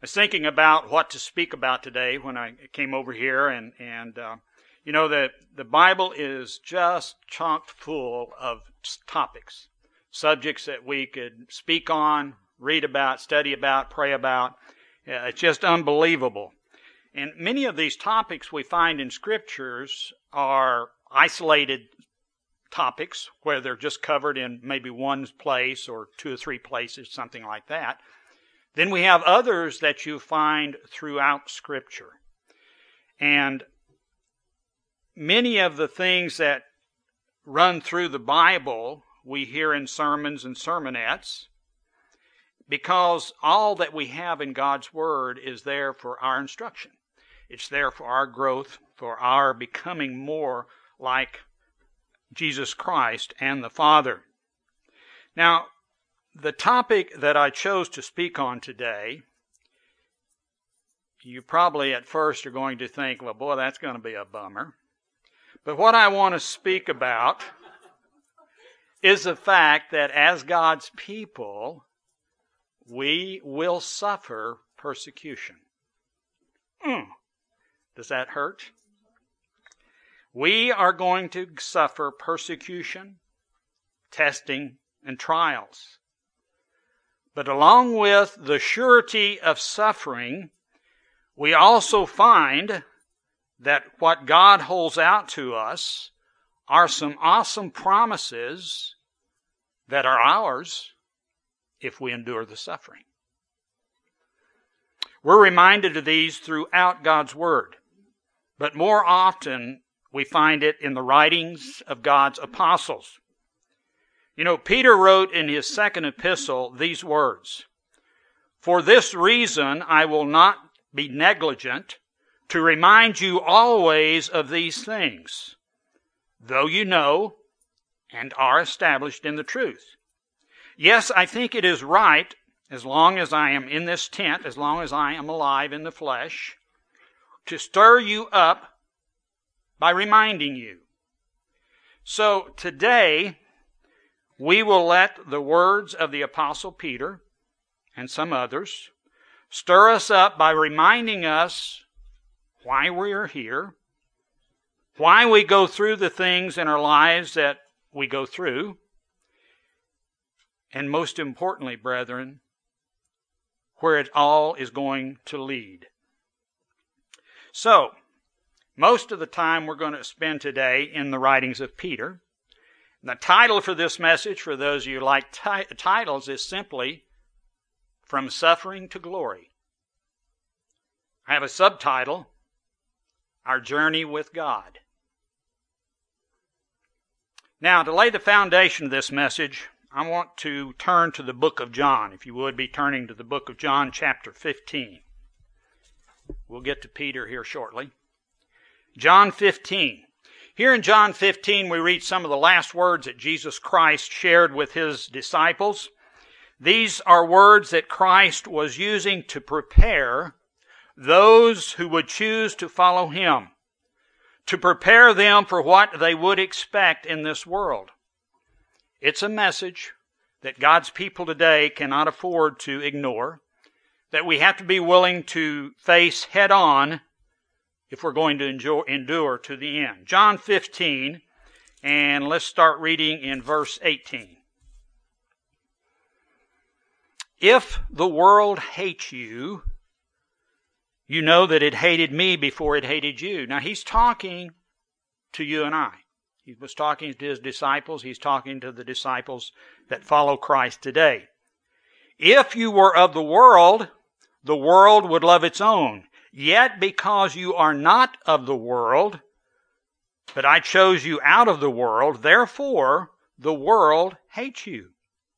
I was thinking about what to speak about today when I came over here, and you know that the Bible is just chock full of topics, subjects that we could speak on, read about, study about, pray about. It's just unbelievable. And many of these topics we find in scriptures are isolated topics where they're just covered in maybe one place or two or three places, something like that. Then we have others that you find throughout Scripture. And many of the things that run through the Bible we hear in sermons and sermonettes, because all that we have in God's Word is there for our instruction. It's there for our growth, for our becoming more like Jesus Christ and the Father. Now, the topic that I chose to speak on today, you probably at first are going to think, well, boy, that's going to be a bummer. But what I want to speak about is the fact that as God's people, we will suffer persecution. Does that hurt? We are going to suffer persecution, testing, and trials. But along with the surety of suffering, we also find that what God holds out to us are some awesome promises that are ours if we endure the suffering. We're reminded of these throughout God's Word, but more often we find it in the writings of God's apostles. You know, Peter wrote in his second epistle these words, "For this reason I will not be negligent to remind you always of these things, though you know and are established in the truth. Yes, I think it is right, as long as I am in this tent, as long as I am alive in the flesh, to stir you up by reminding you." So today, we will let the words of the Apostle Peter and some others stir us up by reminding us why we are here, why we go through the things in our lives that we go through, and most importantly, brethren, where it all is going to lead. So, most of the time we're going to spend today in the writings of Peter. The title for this message, for those of you who like titles, is simply From Suffering to Glory. I have a subtitle, Our Journey with God. Now, to lay the foundation of this message, I want to turn to the book of John. If you would be turning to the book of John, chapter 15. We'll get to Peter here shortly. John 15. Here in John 15, we read some of the last words that Jesus Christ shared with his disciples. These are words that Christ was using to prepare those who would choose to follow him, to prepare them for what they would expect in this world. It's a message that God's people today cannot afford to ignore, that we have to be willing to face head on if we're going to endure to the end. John 15, and let's start reading in verse 18. "If the world hates you, you know that it hated me before it hated you." Now, he's talking to you and I. He was talking to his disciples. He's talking to the disciples that follow Christ today. "If you were of the world would love its own. Yet because you are not of the world, but I chose you out of the world, therefore the world hates you."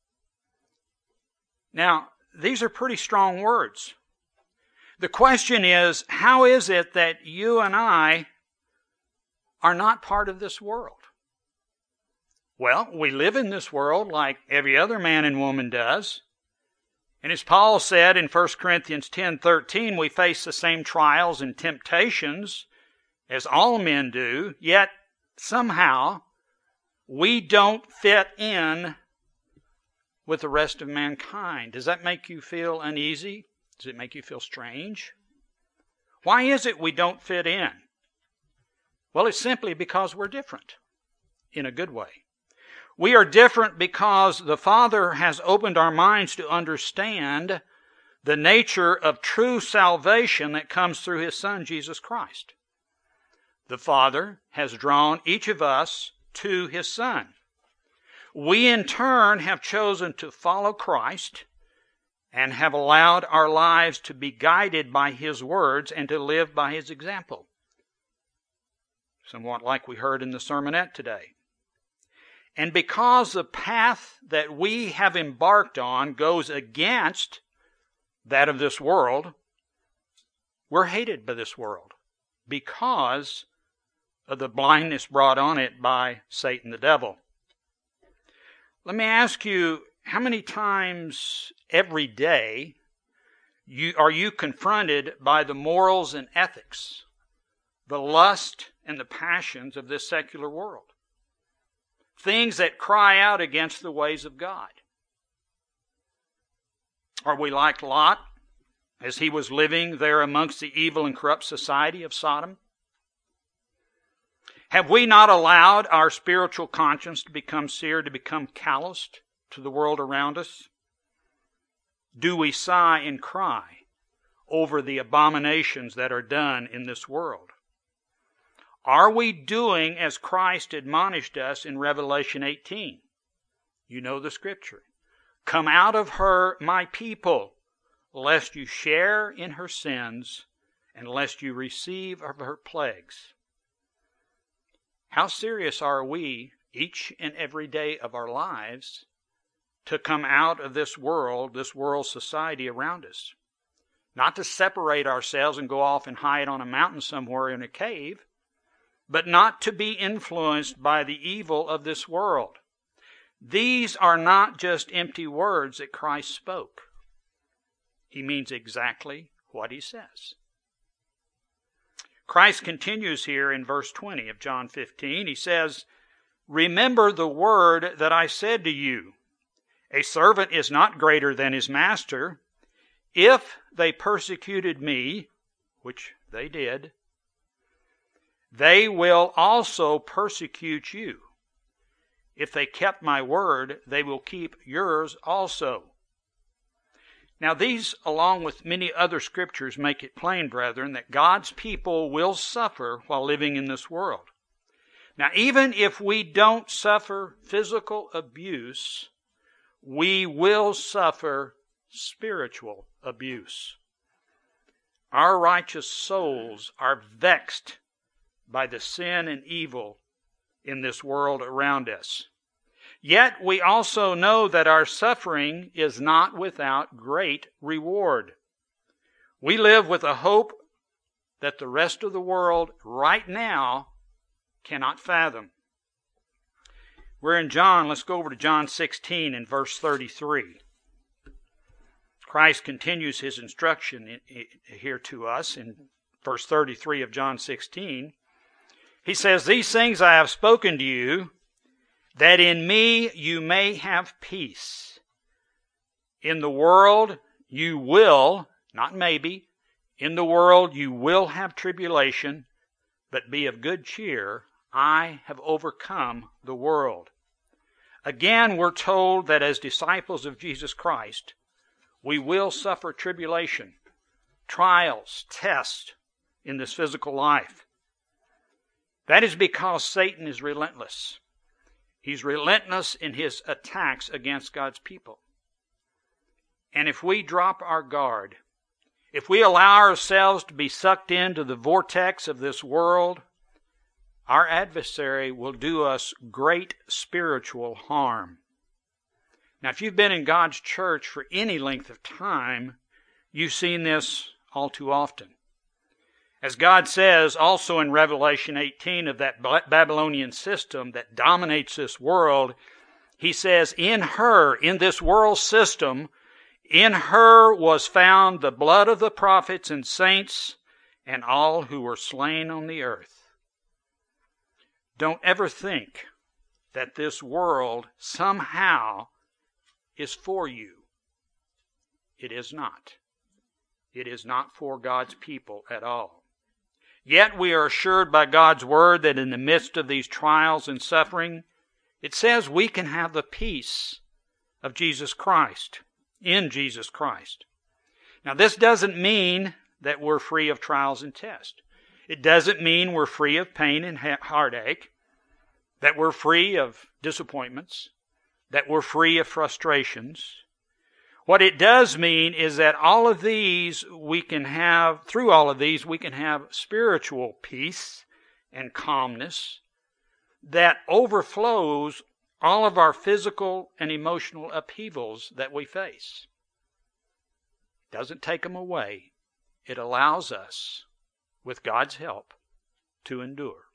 Now, these are pretty strong words. The question is, how is it that you and I are not part of this world? Well, we live in this world like every other man and woman does. And as Paul said in 1 Corinthians 10:13, we face the same trials and temptations as all men do, yet somehow we don't fit in with the rest of mankind. Does that make you feel uneasy? Does it make you feel strange? Why is it we don't fit in? Well, it's simply because we're different in a good way. We are different because the Father has opened our minds to understand the nature of true salvation that comes through His Son, Jesus Christ. The Father has drawn each of us to His Son. We in turn have chosen to follow Christ and have allowed our lives to be guided by His words and to live by His example. Somewhat like we heard in the sermonette today. And because the path that we have embarked on goes against that of this world, we're hated by this world because of the blindness brought on it by Satan the devil. Let me ask you, how many times every day are you confronted by the morals and ethics, the lust and the passions of this secular world? Things that cry out against the ways of God. Are we like Lot as he was living there amongst the evil and corrupt society of Sodom? Have we not allowed our spiritual conscience to become seared, to become calloused to the world around us? Do we sigh and cry over the abominations that are done in this world? Are we doing as Christ admonished us in Revelation 18? You know the scripture. Come out of her, my people, lest you share in her sins, and lest you receive of her plagues. How serious are we, each and every day of our lives, to come out of this world society around us? Not to separate ourselves and go off and hide on a mountain somewhere in a cave, but not to be influenced by the evil of this world. These are not just empty words that Christ spoke. He means exactly what He says. Christ continues here in verse 20 of John 15. He says, "Remember the word that I said to you. A servant is not greater than his master. If they persecuted me," which they did, "they will also persecute you. If they kept my word, they will keep yours also." Now these, along with many other scriptures, make it plain, brethren, that God's people will suffer while living in this world. Now even if we don't suffer physical abuse, we will suffer spiritual abuse. Our righteous souls are vexed by the sin and evil in this world around us. Yet we also know that our suffering is not without great reward. We live with a hope that the rest of the world right now cannot fathom. We're in John. Let's go over to John 16 and verse 33. Christ continues His instruction here to us in verse 33 of John 16. He says, "These things I have spoken to you, that in me you may have peace. In the world you will," not maybe, "in the world you will have tribulation, but be of good cheer. I have overcome the world." Again, we're told that as disciples of Jesus Christ, we will suffer tribulation, trials, tests in this physical life. That is because Satan is relentless. He's relentless in his attacks against God's people. And if we drop our guard, if we allow ourselves to be sucked into the vortex of this world, our adversary will do us great spiritual harm. Now, if you've been in God's church for any length of time, you've seen this all too often. As God says also in Revelation 18 of that Babylonian system that dominates this world, He says, in her, in this world system, in her was found the blood of the prophets and saints and all who were slain on the earth. Don't ever think that this world somehow is for you. It is not. It is not for God's people at all. Yet we are assured by God's word that in the midst of these trials and suffering, it says we can have the peace of Jesus Christ, in Jesus Christ. Now, this doesn't mean that we're free of trials and tests. It doesn't mean we're free of pain and heartache, that we're free of disappointments, that we're free of frustrations. What it does mean is that all of these we can have, through all of these, we can have spiritual peace and calmness that overflows all of our physical and emotional upheavals that we face. It doesn't take them away. It allows us, with God's help, to endure.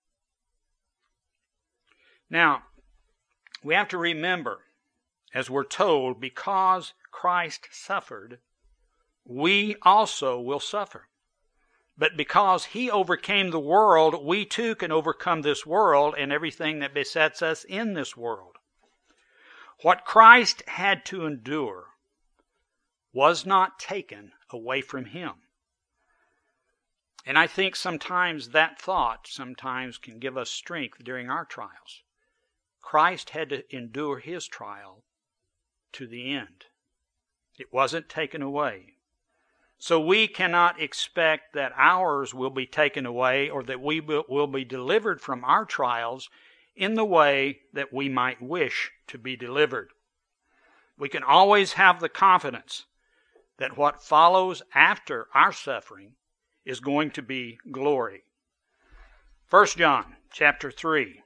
Now, we have to remember, as we're told, because Christ suffered, we also will suffer. But because He overcame the world, we too can overcome this world and everything that besets us in this world. What Christ had to endure was not taken away from Him. And I think sometimes that thought sometimes can give us strength during our trials. Christ had to endure His trial to the end. It wasn't taken away. So we cannot expect that ours will be taken away or that we will be delivered from our trials in the way that we might wish to be delivered. We can always have the confidence that what follows after our suffering is going to be glory. 1 John chapter 3.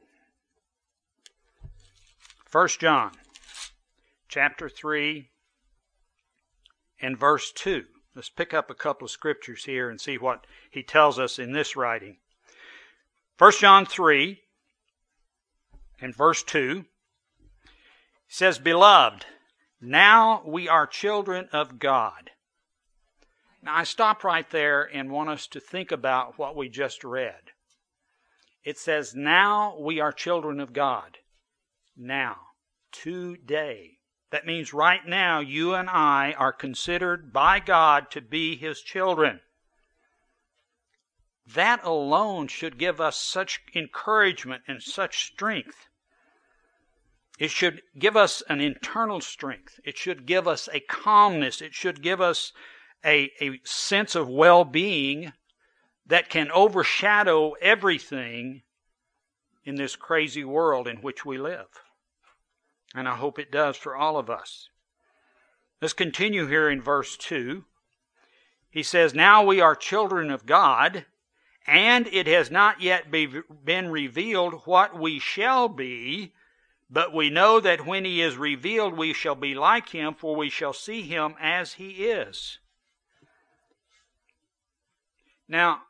1 John chapter 3 and verse 2. Let's pick up a couple of scriptures here and see what he tells us in this writing. 1 John 3 and verse 2 says, Beloved, now we are children of God. Now I stop right there and want us to think about what we just read. It says, now we are children of God. Now, today. That means right now you and I are considered by God to be His children. That alone should give us such encouragement and such strength. It should give us an internal strength. It should give us a calmness. It should give us a sense of well-being that can overshadow everything in this crazy world in which we live. And I hope it does for all of us. Let's continue here in verse 2. He says, Now we are children of God, and it has not yet been revealed what we shall be, but we know that when He is revealed, we shall be like Him, for we shall see Him as He is. Now,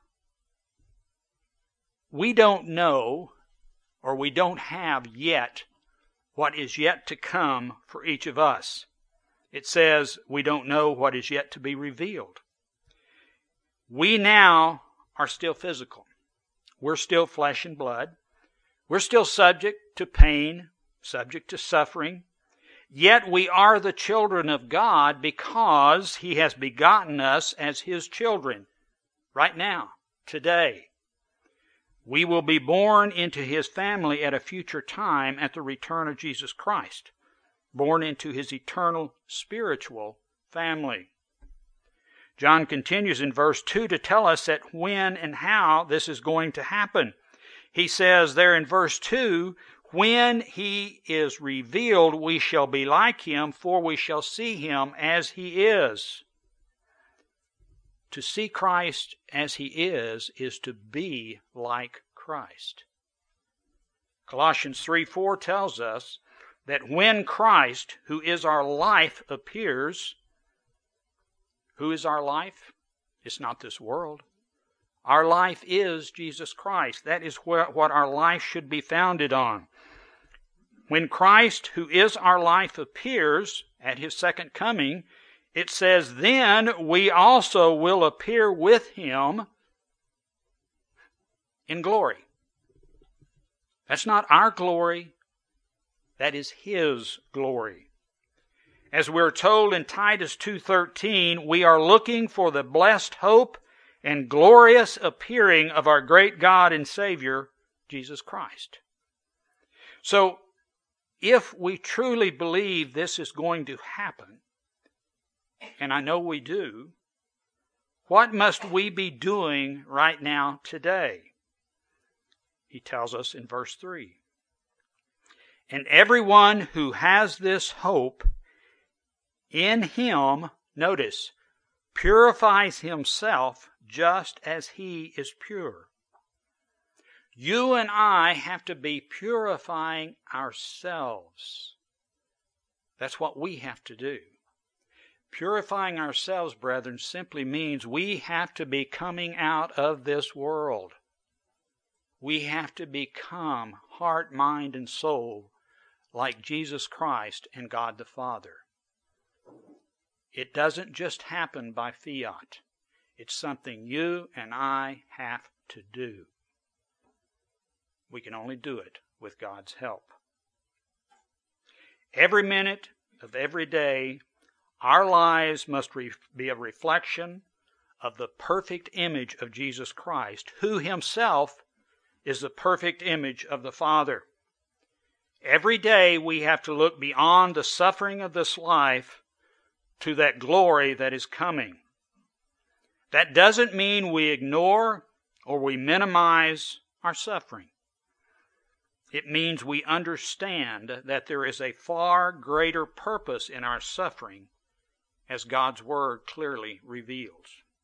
we don't know, or we don't have yet, what is yet to come for each of us. It says we don't know what is yet to be revealed. We now are still physical. We're still flesh and blood. We're still subject to pain, subject to suffering. Yet we are the children of God because He has begotten us as His children. Right now, today. We will be born into His family at a future time at the return of Jesus Christ. Born into His eternal spiritual family. John continues in verse 2 to tell us that when and how this is going to happen. He says there in verse 2, When He is revealed, we shall be like Him, for we shall see Him as He is. To see Christ as He is to be like Christ. Colossians 3:4 tells us that when Christ, who is our life, appears, who is our life? It's not this world. Our life is Jesus Christ. That is what our life should be founded on. When Christ, who is our life, appears at His second coming, it says, then we also will appear with Him in glory. That's not our glory. That is His glory. As we're told in Titus 2:13, we are looking for the blessed hope and glorious appearing of our great God and Savior, Jesus Christ. So, if we truly believe this is going to happen, and I know we do, what must we be doing right now today? He tells us in verse 3. And everyone who has this hope in Him, notice, purifies himself just as He is pure. You and I have to be purifying ourselves. That's what we have to do. Purifying ourselves, brethren, simply means we have to be coming out of this world. We have to become heart, mind, and soul like Jesus Christ and God the Father. It doesn't just happen by fiat. It's something you and I have to do. We can only do it with God's help. Every minute of every day, our lives must be a reflection of the perfect image of Jesus Christ, who Himself is the perfect image of the Father. Every day we have to look beyond the suffering of this life to that glory that is coming. That doesn't mean we ignore or we minimize our suffering. It means we understand that there is a far greater purpose in our suffering, as God's Word clearly reveals.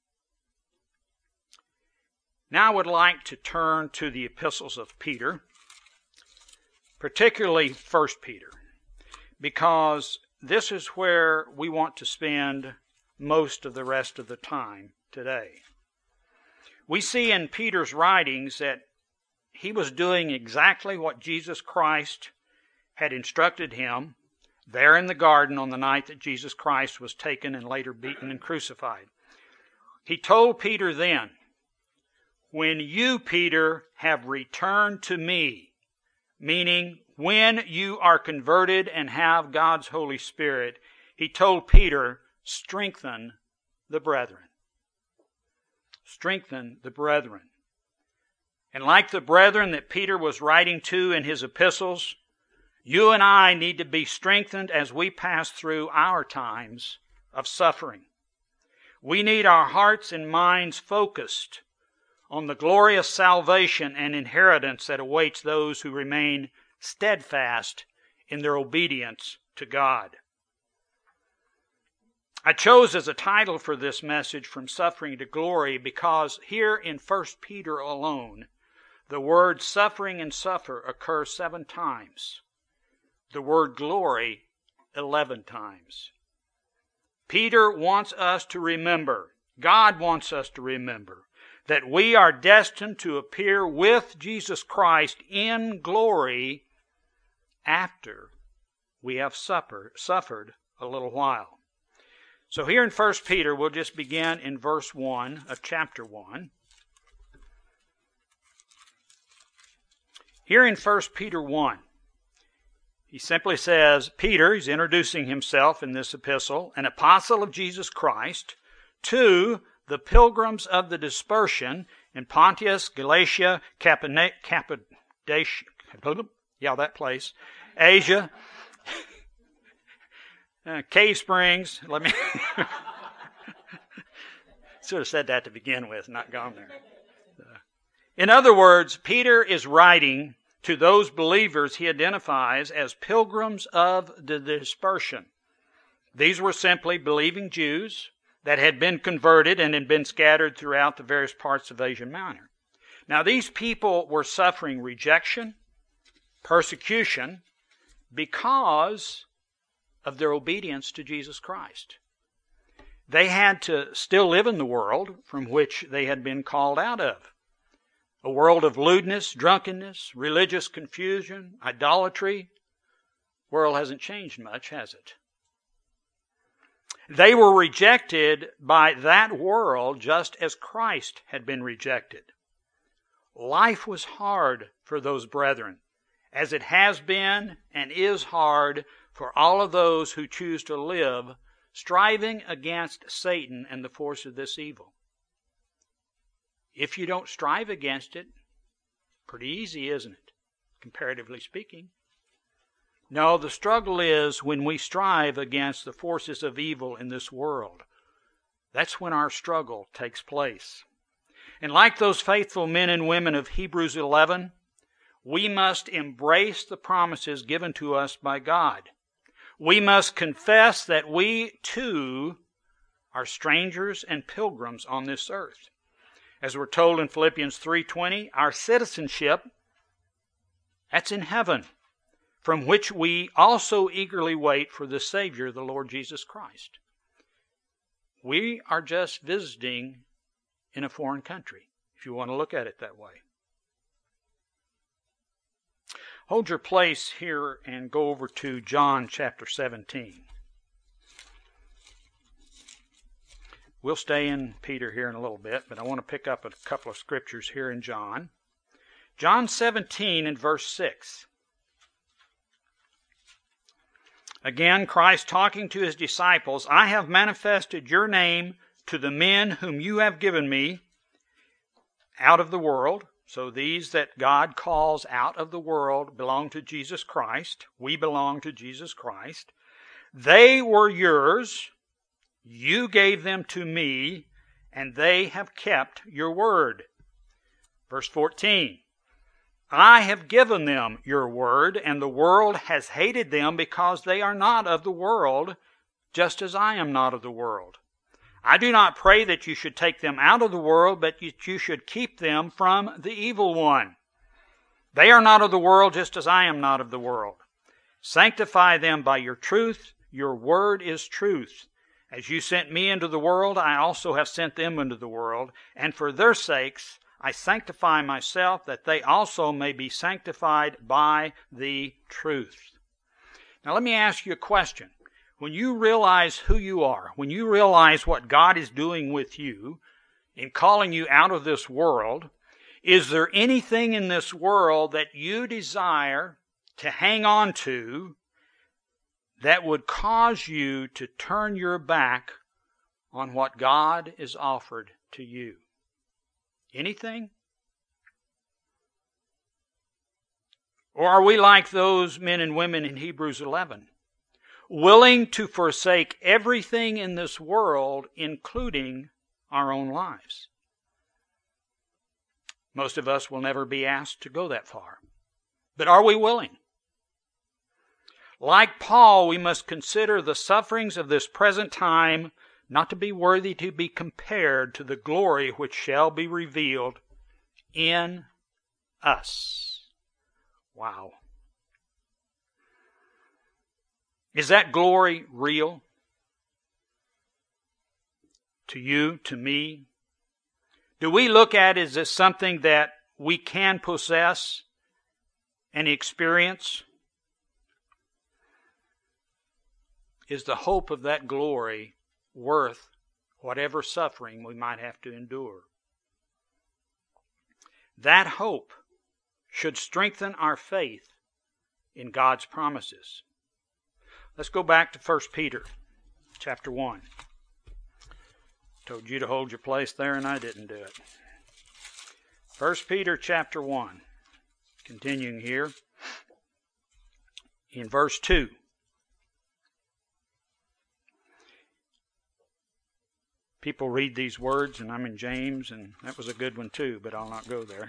Now I would like to turn to the epistles of Peter, particularly 1 Peter, because this is where we want to spend most of the rest of the time today. We see in Peter's writings that he was doing exactly what Jesus Christ had instructed him there in the garden on the night that Jesus Christ was taken and later beaten and crucified. He told Peter then, "When you, Peter, have returned to me," meaning when you are converted and have God's Holy Spirit, he told Peter, "Strengthen the brethren." Strengthen the brethren. And like the brethren that Peter was writing to in his epistles, you and I need to be strengthened as we pass through our times of suffering. We need our hearts and minds focused on the glorious salvation and inheritance that awaits those who remain steadfast in their obedience to God. I chose as a title for this message, From Suffering to Glory, because here in 1 Peter alone, the word suffering and suffer occur 7 times. The word glory 11 times. Peter wants us to remember, God wants us to remember, that we are destined to appear with Jesus Christ in glory after we have suffered a little while. So here in 1 Peter, we'll just begin in verse 1 of chapter 1. Here in 1 Peter 1, he simply says, Peter, he's introducing himself in this epistle, an apostle of Jesus Christ, to the pilgrims of the dispersion in Pontus, Galatia, Cappadocia, that place, Asia, Cave Springs. Let me should have said that to begin with, not gone there. In other words, Peter is writing to those believers he identifies as pilgrims of the dispersion. These were simply believing Jews that had been converted and had been scattered throughout the various parts of Asia Minor. Now, these people were suffering rejection, persecution, because of their obedience to Jesus Christ. They had to still live in the world from which they had been called out of. A world of lewdness, drunkenness, religious confusion, idolatry. The world hasn't changed much, has it? They were rejected by that world just as Christ had been rejected. Life was hard for those brethren, as it has been and is hard for all of those who choose to live striving against Satan and the force of this evil. If you don't strive against it, pretty easy, isn't it? Comparatively speaking. No, the struggle is when we strive against the forces of evil in this world. That's when our struggle takes place. And like those faithful men and women of Hebrews 11, we must embrace the promises given to us by God. We must confess that we too are strangers and pilgrims on this earth. As we're told in Philippians 3:20, our citizenship, that's in heaven, from which we also eagerly wait for the Savior, the Lord Jesus Christ. We are just visiting in a foreign country, if you want to look at it that way. Hold your place here and go over to John chapter 17. We'll stay in Peter here in a little bit, but I want to pick up a couple of scriptures here in John. John 17 and verse 6. Again, Christ talking to his disciples, I have manifested your name to the men whom you have given me out of the world. So these that God calls out of the world belong to Jesus Christ. We belong to Jesus Christ. They were yours. You gave them to me, and they have kept your word. Verse 14. I have given them your word, and the world has hated them because they are not of the world, just as I am not of the world. I do not pray that you should take them out of the world, but that you should keep them from the evil one. They are not of the world, just as I am not of the world. Sanctify them by your truth. Your word is truth. As you sent me into the world, I also have sent them into the world, and for their sakes I sanctify myself, that they also may be sanctified by the truth. Now let me ask you a question. When you realize who you are, when you realize what God is doing with you in calling you out of this world, is there anything in this world that you desire to hang on to that would cause you to turn your back on what God has offered to you? Anything? Or are we like those men and women in Hebrews 11? Willing to forsake everything in this world, including our own lives. Most of us will never be asked to go that far. But are we willing? Like Paul, we must consider the sufferings of this present time not to be worthy to be compared to the glory which shall be revealed in us. Wow. Is that glory real? To you, to me? Do we look at it as something that we can possess and experience? Is the hope of that glory worth whatever suffering we might have to endure? That hope should strengthen our faith in God's promises. Let's go back to 1 Peter chapter 1. Told you to hold your place there and I didn't do it. 1 Peter chapter 1. Continuing here in verse 2. People read these words, and I'm in James, and that was a good one too, but I'll not go there.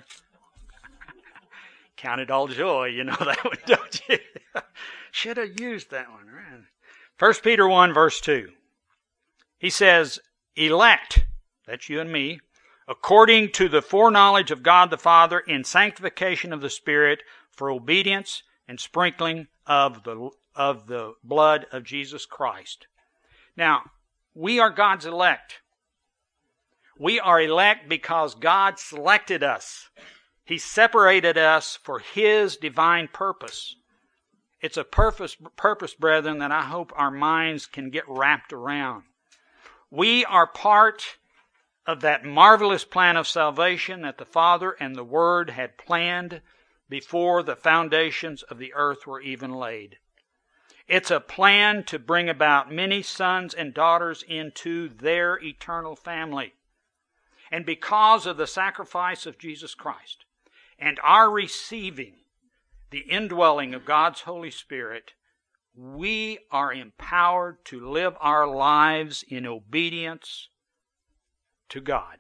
Count it all joy, you know that one, don't you? Should have used that one, right? 1 Peter 1, verse 2. He says, elect, that's you and me, according to the foreknowledge of God the Father in sanctification of the Spirit for obedience and sprinkling of the blood of Jesus Christ. Now, we are God's elect. We are elect because God selected us. He separated us for His divine purpose. It's a purpose, brethren, that I hope our minds can get wrapped around. We are part of that marvelous plan of salvation that the Father and the Word had planned before the foundations of the earth were even laid. It's a plan to bring about many sons and daughters into their eternal family. And because of the sacrifice of Jesus Christ and our receiving the indwelling of God's Holy Spirit, we are empowered to live our lives in obedience to God.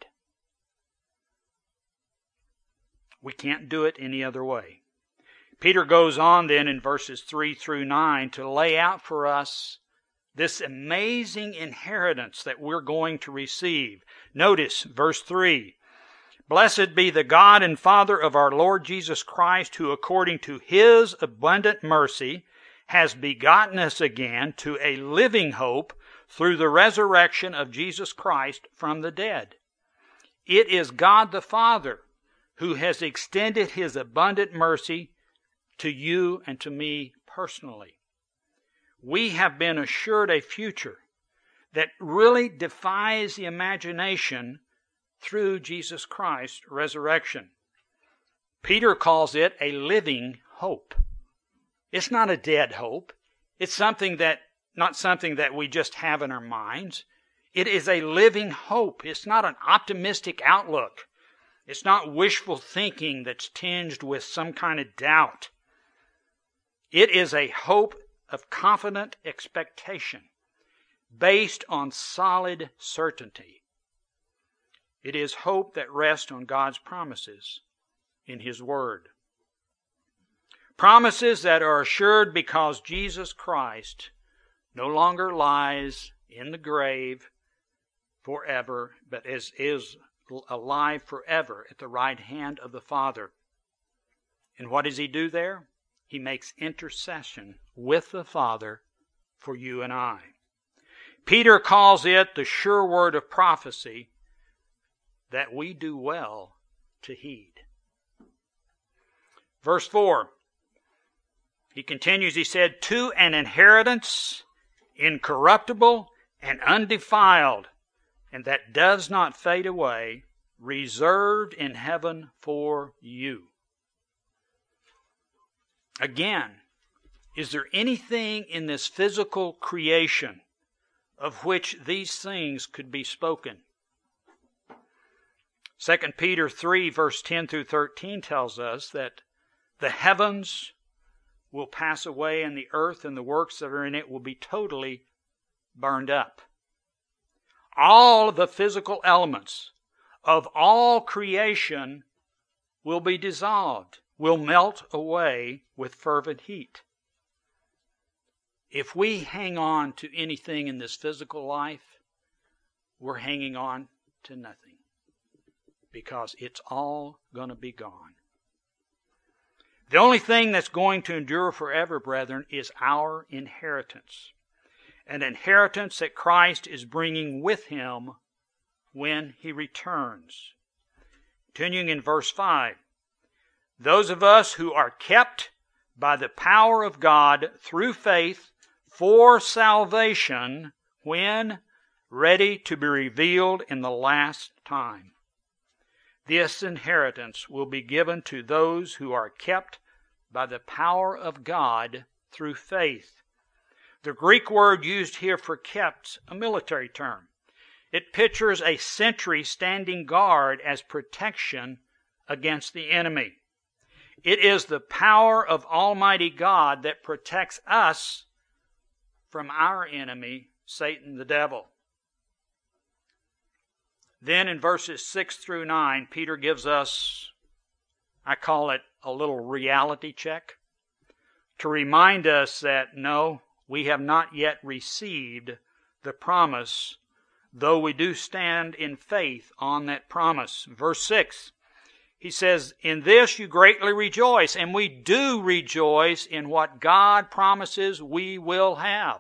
We can't do it any other way. Peter goes on then in verses 3 through 9 to lay out for us this amazing inheritance that we're going to receive. Notice verse 3. Blessed be the God and Father of our Lord Jesus Christ, who according to His abundant mercy has begotten us again to a living hope through the resurrection of Jesus Christ from the dead. It is God the Father who has extended His abundant mercy to you and to me personally. We have been assured a future that really defies the imagination through Jesus Christ's resurrection. Peter calls it a living hope. It's not a dead hope. It's not something that we just have in our minds. It is a living hope. It's not an optimistic outlook. It's not wishful thinking that's tinged with some kind of doubt. It is a hope of confident expectation based on solid certainty. It is hope that rests on God's promises in His Word. Promises that are assured because Jesus Christ no longer lies in the grave forever, but is alive forever at the right hand of the Father. And what does He do there? He makes intercession with the Father for you and I. Peter calls it the sure word of prophecy that we do well to heed. Verse 4, he continues, he said, to an inheritance incorruptible and undefiled, and that does not fade away, reserved in heaven for you. Again, is there anything in this physical creation of which these things could be spoken? 2 Peter 3, verse 10 through 13 tells us that the heavens will pass away and the earth and the works that are in it will be totally burned up. All of the physical elements of all creation will be dissolved, will melt away with fervent heat. If we hang on to anything in this physical life, we're hanging on to nothing, because it's all going to be gone. The only thing that's going to endure forever, brethren, is our inheritance. An inheritance that Christ is bringing with Him when He returns. Continuing in verse 5, those of us who are kept by the power of God through faith for salvation when ready to be revealed in the last time. This inheritance will be given to those who are kept by the power of God through faith. The Greek word used here for kept, a military term. It pictures a sentry standing guard as protection against the enemy. It is the power of Almighty God that protects us from our enemy, Satan the devil. Then in verses 6 through 9, Peter gives us, I call it a little reality check, to remind us that no, we have not yet received the promise, though we do stand in faith on that promise. Verse 6, he says, in this you greatly rejoice, and we do rejoice in what God promises we will have.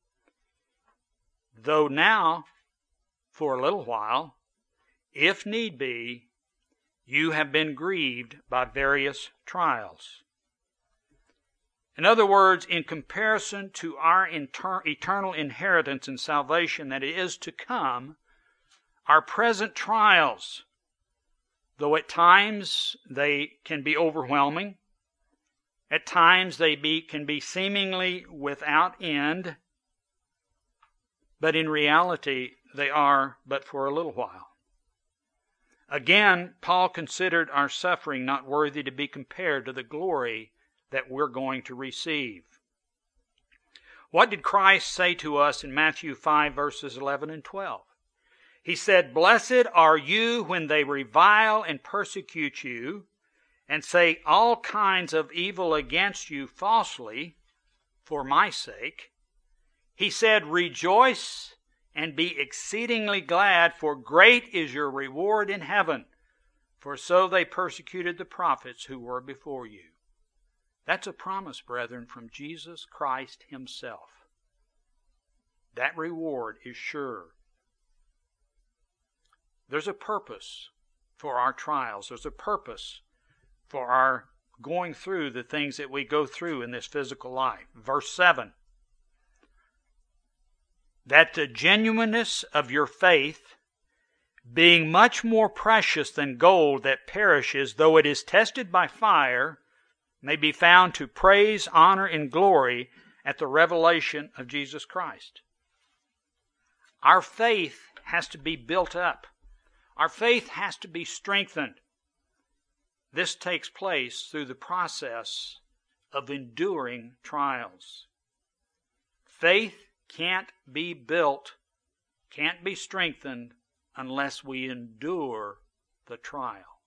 Though now, for a little while, if need be, you have been grieved by various trials. In other words, in comparison to our eternal inheritance and salvation that is to come, our present trials, though at times they can be overwhelming At times they can be seemingly without end, but in reality they are but for a little while. Again, Paul considered our suffering not worthy to be compared to the glory that we're going to receive. What did Christ say to us in Matthew 5, verses 11 and 12? He said, "Blessed are you when they revile and persecute you, and say all kinds of evil against you falsely for my sake." He said, "Rejoice and be exceedingly glad, for great is your reward in heaven. For so they persecuted the prophets who were before you." That's a promise, brethren, from Jesus Christ himself. That reward is sure. There's a purpose for our trials. There's a purpose for our going through the things that we go through in this physical life. Verse 7. "That the genuineness of your faith, being much more precious than gold that perishes, though it is tested by fire, may be found to praise, honor, and glory at the revelation of Jesus Christ." Our faith has to be built up. Our faith has to be strengthened. This takes place through the process of enduring trials. Faith can't be built, can't be strengthened unless we endure the trial.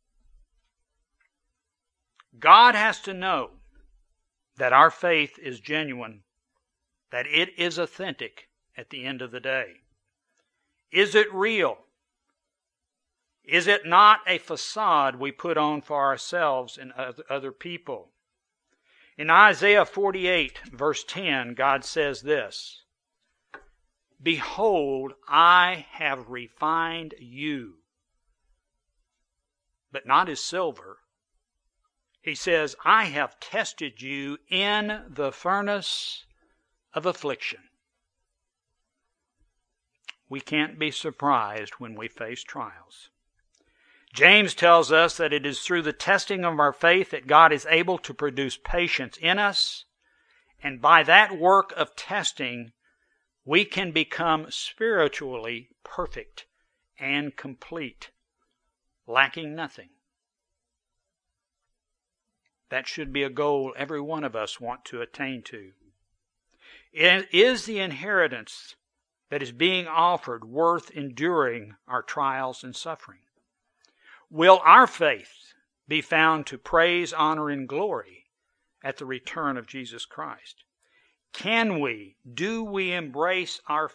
God has to know that our faith is genuine, that it is authentic at the end of the day. Is it real? Is it not a facade we put on for ourselves and other people? In Isaiah 48, verse 10, God says this, "Behold, I have refined you, but not as silver." He says, "I have tested you in the furnace of affliction." We can't be surprised when we face trials. James tells us that it is through the testing of our faith that God is able to produce patience in us, and by that work of testing, we can become spiritually perfect and complete, lacking nothing. That should be a goal every one of us want to attain to. Is the inheritance that is being offered worth enduring our trials and suffering? Will our faith be found to praise, honor, and glory at the return of Jesus Christ? Do we embrace our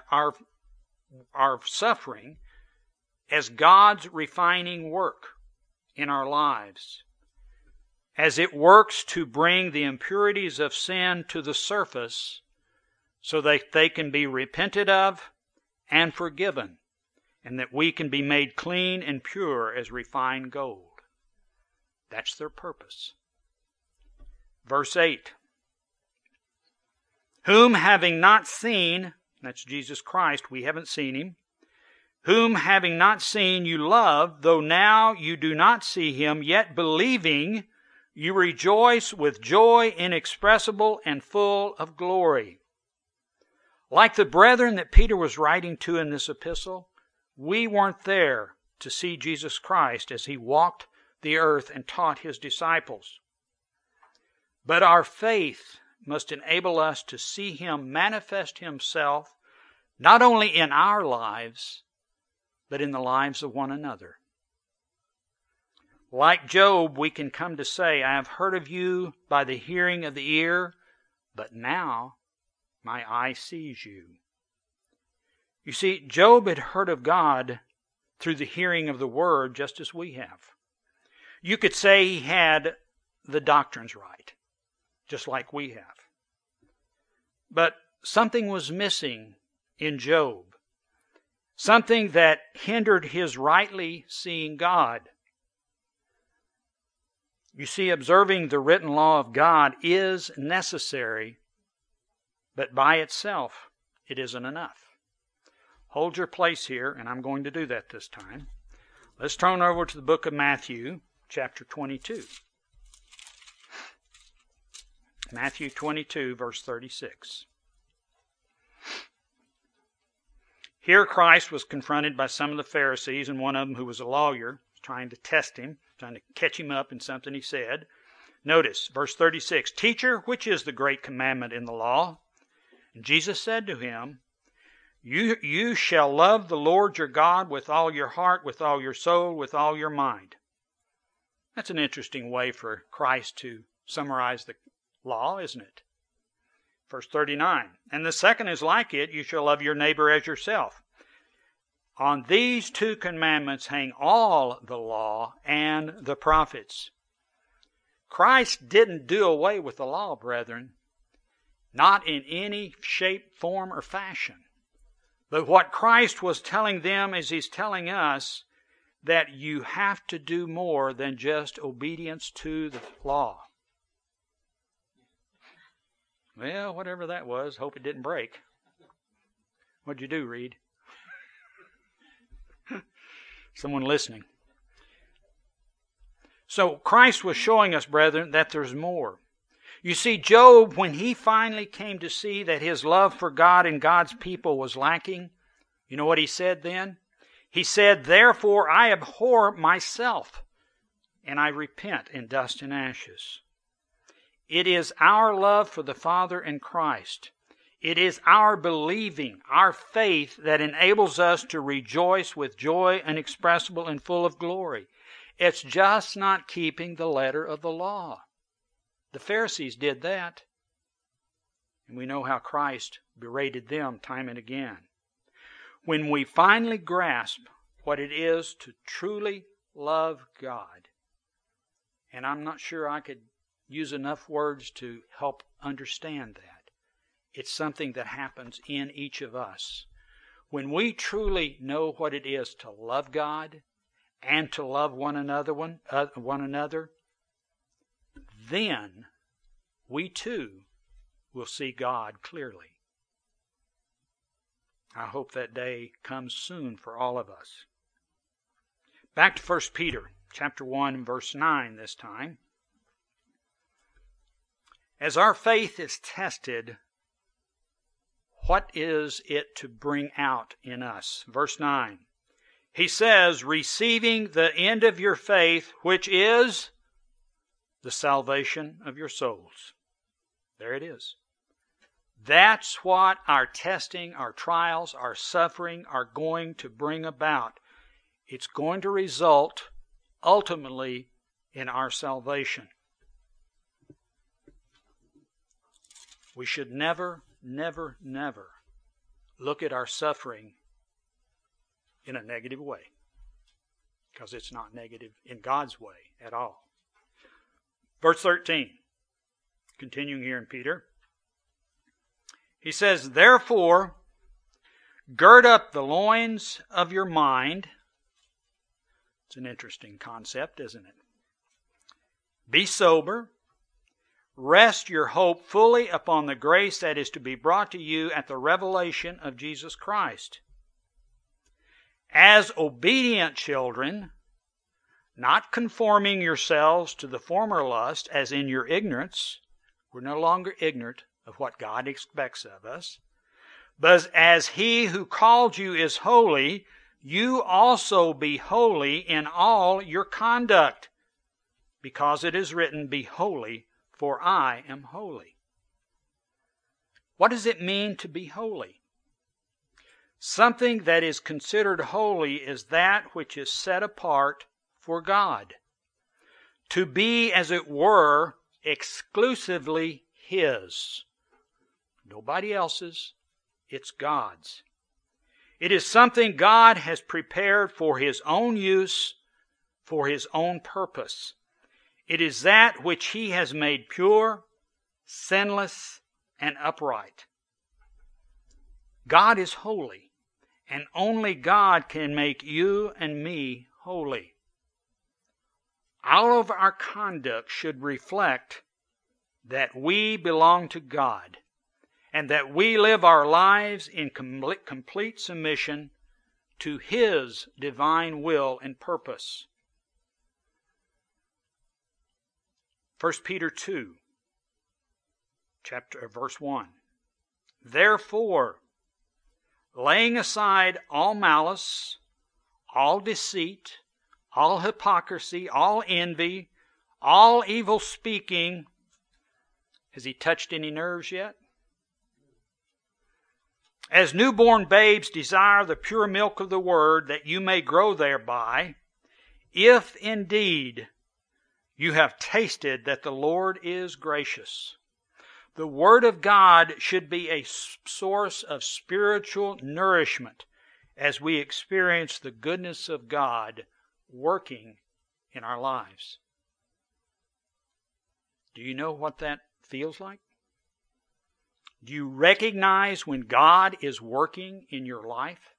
suffering as God's refining work in our lives, as it works to bring the impurities of sin to the surface so that they can be repented of and forgiven, and that we can be made clean and pure as refined gold? That's their purpose. Verse 8. "Whom having not seen," that's Jesus Christ, we haven't seen him, "whom having not seen you love, though now you do not see him, yet believing you rejoice with joy inexpressible and full of glory." Like the brethren that Peter was writing to in this epistle, we weren't there to see Jesus Christ as he walked the earth and taught his disciples. But our faith must enable us to see him manifest himself not only in our lives, but in the lives of one another. Like Job, we can come to say, "I have heard of you by the hearing of the ear, but now my eye sees you." You see, Job had heard of God through the hearing of the Word just as we have. You could say he had the doctrines right, just like we have. But something was missing in Job, something that hindered his rightly seeing God. You see, observing the written law of God is necessary, but by itself it isn't enough. Hold your place here, and I'm going to do that this time. Let's turn over to the book of Matthew, chapter 22. Matthew 22, verse 36. Here Christ was confronted by some of the Pharisees, and one of them, who was a lawyer, trying to test him, trying to catch him up in something he said. Notice, verse 36, "Teacher, which is the great commandment in the law?" And Jesus said to him, You shall love the Lord your God with all your heart, with all your soul, with all your mind. That's an interesting way for Christ to summarize the law, isn't it? Verse 39, "And the second is like it, you shall love your neighbor as yourself. On these two commandments hang all the law and the prophets." Christ didn't do away with the law, brethren. Not in any shape, form, or fashion. But what Christ was telling them is He's telling us that you have to do more than just obedience to the law. Well, whatever that was, hope it didn't break. What'd you do, Reed? Someone listening. So Christ was showing us, brethren, that there's more. You see, Job, when he finally came to see that his love for God and God's people was lacking, you know what he said then? He said, "Therefore I abhor myself, and I repent in dust and ashes." It is our love for the Father and Christ. It is our believing, our faith, that enables us to rejoice with joy inexpressible and full of glory. It's just not keeping the letter of the law. The Pharisees did that, and we know how Christ berated them time and again. When we finally grasp what it is to truly love God, and I'm not sure I could use enough words to help understand that. It's something that happens in each of us. When we truly know what it is to love God and to love one another, then we too will see God clearly. I hope that day comes soon for all of us. Back to 1 Peter chapter 1, verse 9 this time. As our faith is tested, what is it to bring out in us? Verse 9. He says, "Receiving the end of your faith, which is the salvation of your souls." There it is. That's what our testing, our trials, our suffering are going to bring about. It's going to result ultimately in our salvation. We should never, never, never look at our suffering in a negative way, because it's not negative in God's way at all. Verse 13, continuing here in Peter, he says, "Therefore, gird up the loins of your mind." It's an interesting concept, isn't it? "Be sober. Rest your hope fully upon the grace that is to be brought to you at the revelation of Jesus Christ. As obedient children, not conforming yourselves to the former lust as in your ignorance." We're no longer ignorant of what God expects of us. "But as He who called you is holy, you also be holy in all your conduct. Because it is written, 'Be holy, for I am holy.'" What does it mean to be holy? Something that is considered holy is that which is set apart for God. To be, as it were, exclusively His. Nobody else's. It's God's. It is something God has prepared for His own use, for His own purpose. It is that which He has made pure, sinless, and upright. God is holy, and only God can make you and me holy. All of our conduct should reflect that we belong to God, and that we live our lives in complete submission to His divine will and purpose. 1 Peter 2, verse 1. Therefore, laying aside all malice, all deceit, all hypocrisy, all envy, all evil speaking. Has he touched any nerves yet? As newborn babes desire the pure milk of the word, that you may grow thereby, if indeed you have tasted that the Lord is gracious. The Word of God should be a source of spiritual nourishment as we experience the goodness of God working in our lives. Do you know what that feels like? Do you recognize when God is working in your life?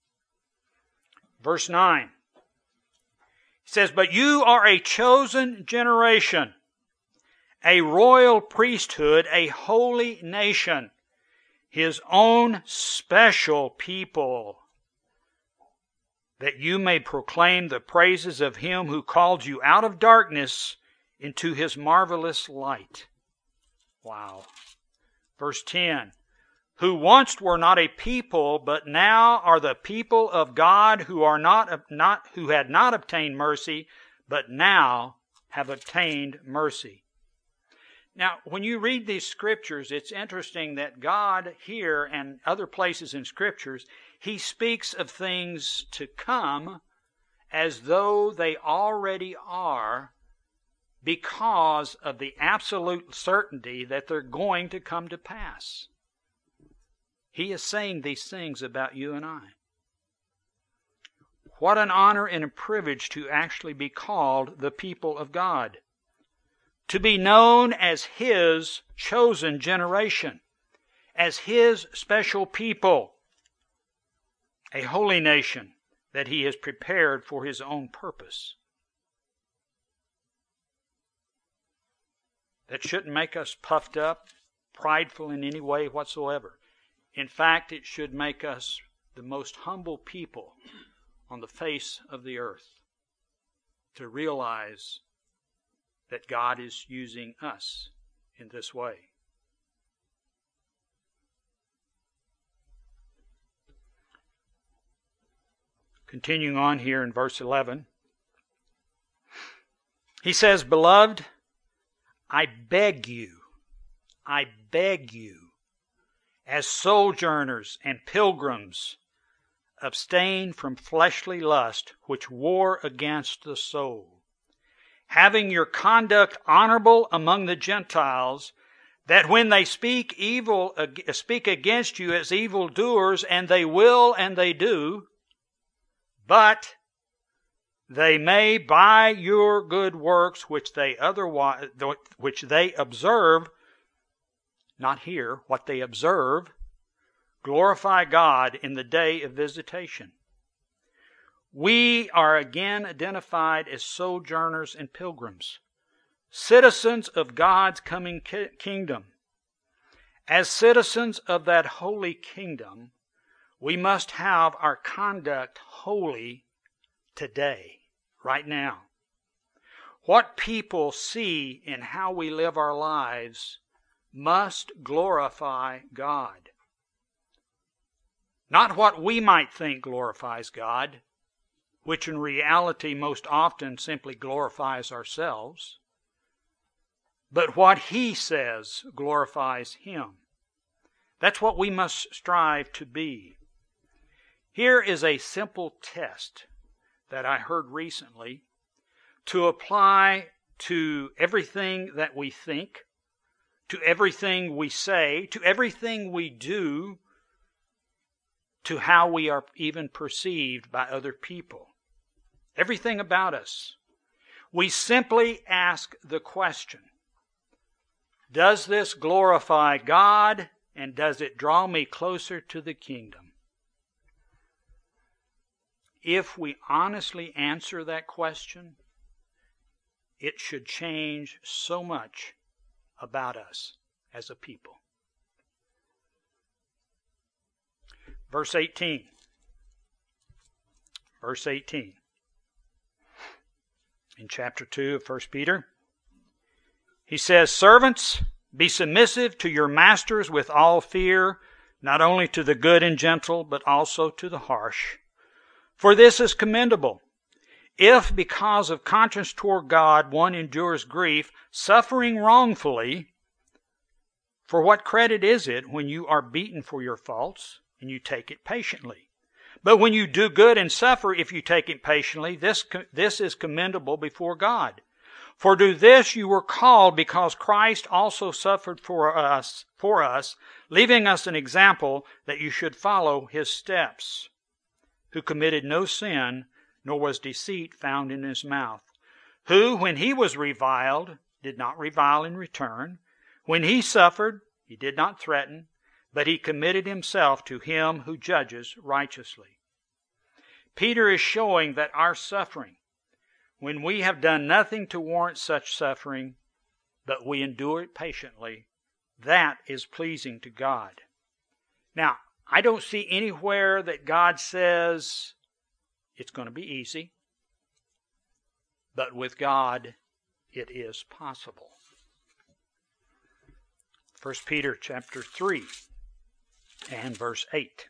Verse 9. He says, but you are a chosen generation, a royal priesthood, a holy nation, His own special people, that you may proclaim the praises of Him who called you out of darkness into His marvelous light. Wow. Verse 10. Who once were not a people, but now are the people of God, who had not obtained mercy, but now have obtained mercy. Now, when you read these scriptures, it's interesting that God here and other places in scriptures, He speaks of things to come as though they already are, because of the absolute certainty that they're going to come to pass. He is saying these things about you and I. What an honor and a privilege to actually be called the people of God. To be known as His chosen generation, as His special people, a holy nation that He has prepared for His own purpose. That shouldn't make us puffed up, prideful in any way whatsoever. In fact, it should make us the most humble people on the face of the earth, to realize that God is using us in this way. Continuing on here in verse 11, he says, beloved, I beg you, as sojourners and pilgrims, abstain from fleshly lust which war against the soul, having your conduct honorable among the Gentiles, that when they speak against you as evildoers, and they will and they do, but they may by your good works which they observe, not hear, what they observe, glorify God in the day of visitation. We are again identified as sojourners and pilgrims, citizens of God's coming kingdom. As citizens of that holy kingdom, we must have our conduct holy today, right now. What people see in how we live our lives must glorify God. Not what we might think glorifies God, which in reality most often simply glorifies ourselves, but what He says glorifies Him. That's what we must strive to be. Here is a simple test that I heard recently to apply to everything that we think, to everything we say, to everything we do, to how we are even perceived by other people. Everything about us. We simply ask the question, does this glorify God, and does it draw me closer to the kingdom? If we honestly answer that question, it should change so much about us as a people. Verse 18. Verse 18. In chapter 2 of 1 Peter, he says, servants, Be submissive to your masters with all fear, not only to the good and gentle, but also to the harsh. For this is commendable. If, because of conscience toward God, one endures grief, suffering wrongfully, for what credit is it when you are beaten for your faults, and you take it patiently? But when you do good and suffer, if you take it patiently, this is commendable before God. For to this you were called, because Christ also suffered for us, leaving us an example that you should follow his steps, who committed no sin, nor was deceit found in his mouth, who, when he was reviled, did not revile in return. When he suffered, he did not threaten, but he committed himself to him who judges righteously. Peter is showing that our suffering, when we have done nothing to warrant such suffering, but we endure it patiently, that is pleasing to God. Now, I don't see anywhere that God says it's going to be easy, but with God it is possible. 1 Peter chapter 3 and verse 8.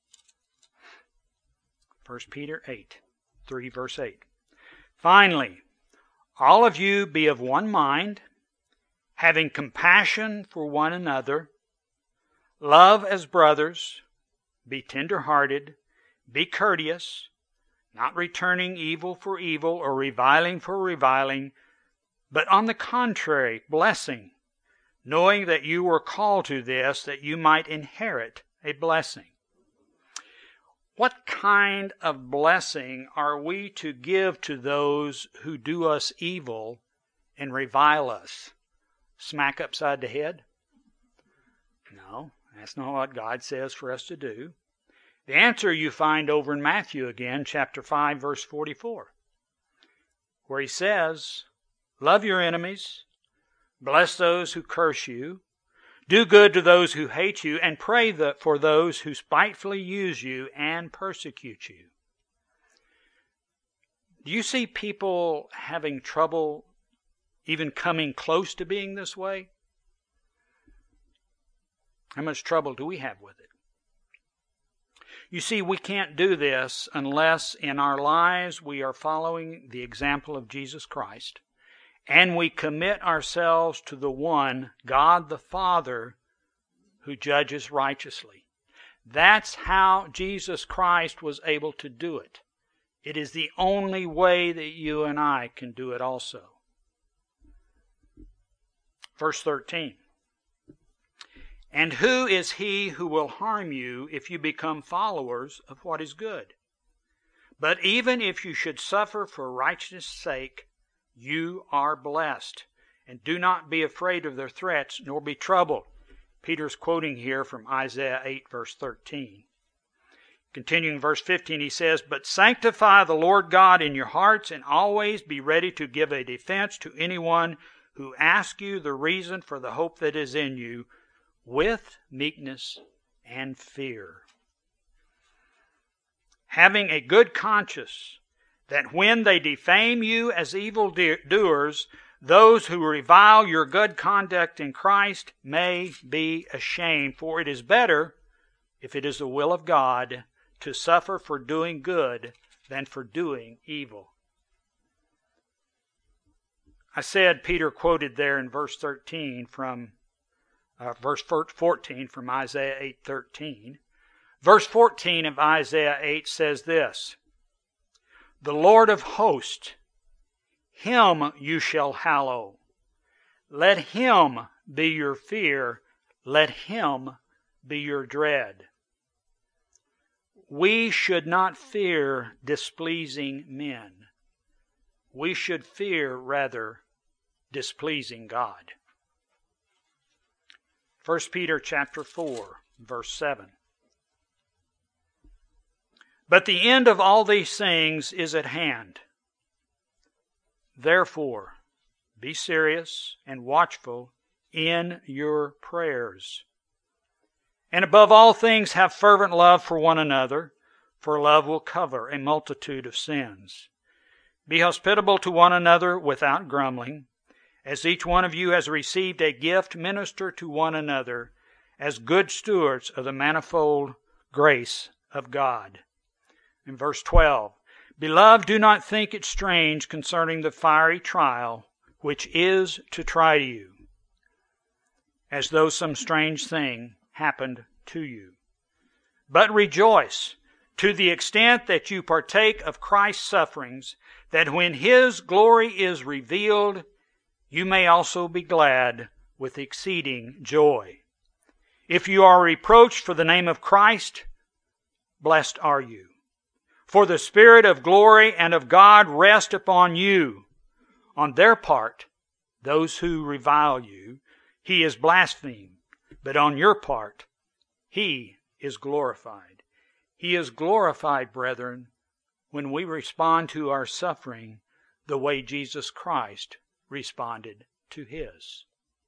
1 Peter 3 verse 8. Finally, all of you be of one mind, having compassion for one another, love as brothers, be tender-hearted, be courteous, not returning evil for evil or reviling for reviling, but on the contrary, blessing, knowing that you were called to this, that you might inherit a blessing. What kind of blessing are we to give to those who do us evil and revile us? Smack upside the head? No, that's not what God says for us to do. The answer you find over in Matthew again, chapter 5, verse 44, where he says, love your enemies, bless those who curse you, do good to those who hate you, and pray for those who spitefully use you and persecute you. Do you see people having trouble even coming close to being this way? How much trouble do we have with it? You see, we can't do this unless in our lives we are following the example of Jesus Christ, and we commit ourselves to the one, God the Father, who judges righteously. That's how Jesus Christ was able to do it. It is the only way that you and I can do it also. Verse 13. And who is he who will harm you if you become followers of what is good? But even if you should suffer for righteousness' sake, you are blessed. And do not be afraid of their threats, nor be troubled. Peter's quoting here from Isaiah 8, verse 13. Continuing verse 15, he says, but sanctify the Lord God in your hearts, and always be ready to give a defense to anyone who asks you the reason for the hope that is in you, with meekness and fear. Having a good conscience, that when they defame you as evildoers, those who revile your good conduct in Christ may be ashamed. For it is better, if it is the will of God, to suffer for doing good than for doing evil. I said Peter quoted there in verse 13 from verse 14 from Isaiah 8:13. Verse 14 of Isaiah 8 says this, the Lord of hosts, him you shall hallow. Let him be your fear. Let him be your dread. We should not fear displeasing men. We should fear, rather, displeasing God. 1 Peter chapter 4, verse 7. But the end of all these things is at hand. Therefore, be serious and watchful in your prayers. And above all things, have fervent love for one another, for love will cover a multitude of sins. Be hospitable to one another without grumbling. As each one of you has received a gift, minister to one another as good stewards of the manifold grace of God. In verse 12, Beloved, do not think it strange concerning the fiery trial which is to try you, as though some strange thing happened to you. But rejoice to the extent that you partake of Christ's sufferings, that when His glory is revealed, you may also be glad with exceeding joy. If you are reproached for the name of Christ, blessed are you. For the Spirit of glory and of God rest upon you. On their part, those who revile you, He is blasphemed, but on your part, He is glorified. He is glorified, brethren, when we respond to our suffering the way Jesus Christ responded to His.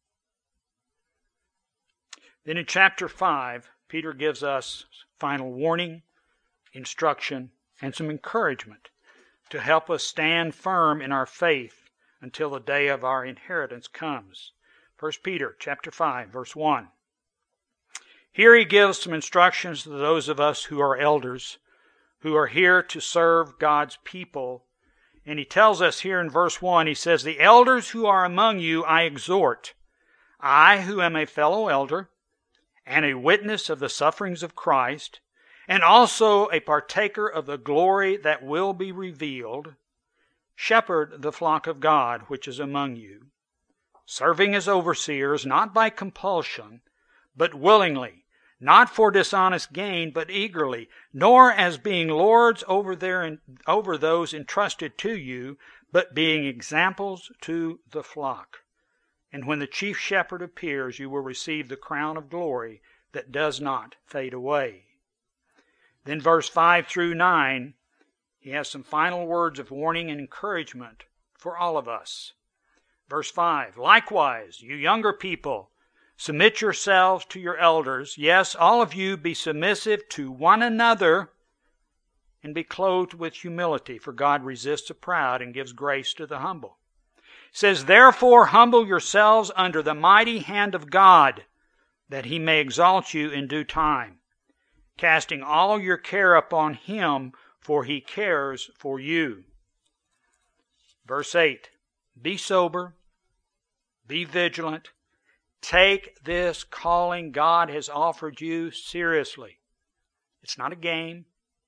Then in chapter 5, Peter gives us final warning, instruction, and some encouragement to help us stand firm in our faith until the day of our inheritance comes. 1 Peter chapter 5, verse 1. Here he gives some instructions to those of us who are elders, who are here to serve God's people. And he tells us here in verse 1, he says, The elders who are among you I exhort, I who am a fellow elder, and a witness of the sufferings of Christ, and also a partaker of the glory that will be revealed, shepherd the flock of God which is among you, serving as overseers, not by compulsion, but willingly, not for dishonest gain, but eagerly, nor as being lords over those entrusted to you, but being examples to the flock. And when the chief shepherd appears, you will receive the crown of glory that does not fade away. Then verse 5 through 9, he has some final words of warning and encouragement for all of us. Verse 5, Likewise, you younger people, submit yourselves to your elders. Yes, all of you be submissive to one another and be clothed with humility, for God resists the proud and gives grace to the humble. It says, Therefore humble yourselves under the mighty hand of God, that He may exalt you in due time, casting all your care upon Him, for He cares for you. Verse 8, Be sober, be vigilant, take this calling God has offered you seriously. It's not a game.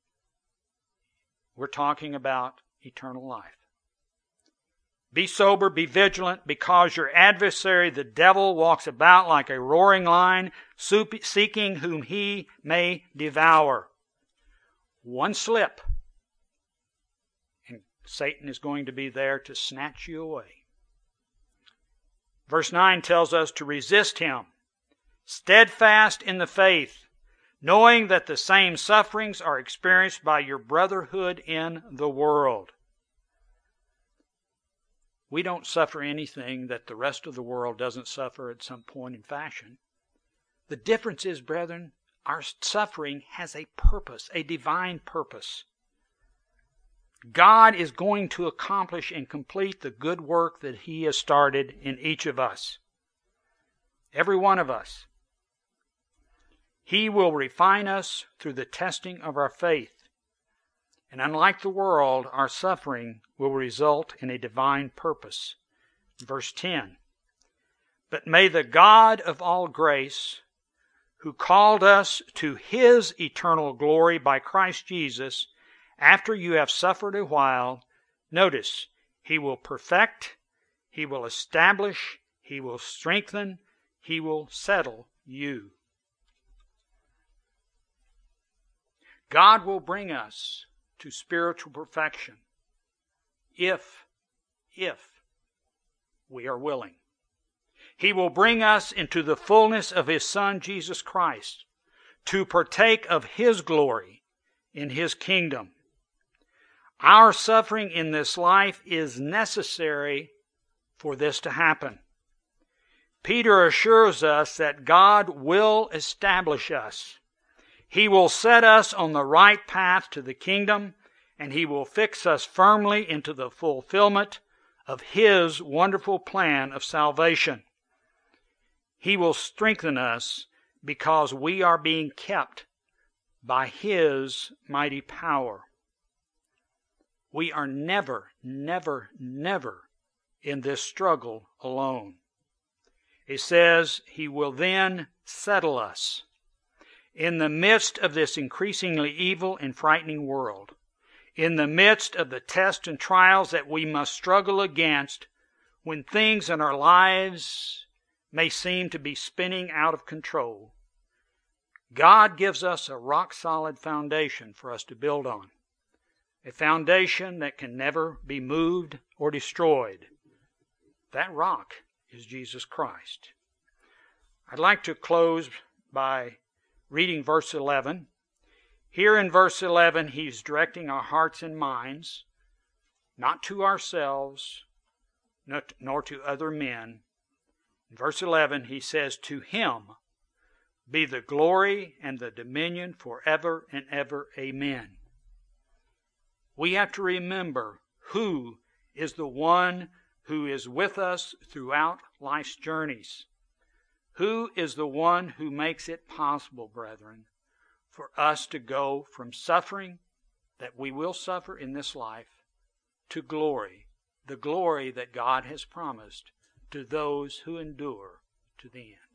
We're talking about eternal life. Be sober, be vigilant, because your adversary, the devil, walks about like a roaring lion, seeking whom he may devour. One slip, and Satan is going to be there to snatch you away. Verse 9 tells us to resist him, steadfast in the faith, knowing that the same sufferings are experienced by your brotherhood in the world. We don't suffer anything that the rest of the world doesn't suffer at some point in fashion. The difference is, brethren, our suffering has a purpose, a divine purpose. God is going to accomplish and complete the good work that He has started in each of us. Every one of us. He will refine us through the testing of our faith. And unlike the world, our suffering will result in a divine purpose. Verse 10, But may the God of all grace, who called us to His eternal glory by Christ Jesus, after you have suffered a while, notice, He will perfect, He will establish, He will strengthen, He will settle you. God will bring us to spiritual perfection if we are willing. He will bring us into the fullness of His Son, Jesus Christ, to partake of His glory in His kingdom. Our suffering in this life is necessary for this to happen. Peter assures us that God will establish us. He will set us on the right path to the kingdom, and He will fix us firmly into the fulfillment of His wonderful plan of salvation. He will strengthen us because we are being kept by His mighty power. We are never, never, never in this struggle alone. It says He will then settle us in the midst of this increasingly evil and frightening world, in the midst of the tests and trials that we must struggle against when things in our lives may seem to be spinning out of control. God gives us a rock-solid foundation for us to build on, a foundation that can never be moved or destroyed. That rock is Jesus Christ. I'd like to close by reading verse 11. Here in verse 11, He's directing our hearts and minds, not to ourselves, nor to other men. In verse 11, He says, "To Him be the glory and the dominion forever and ever. Amen." We have to remember who is the one who is with us throughout life's journeys. Who is the one who makes it possible, brethren, for us to go from suffering that we will suffer in this life to glory, the glory that God has promised to those who endure to the end.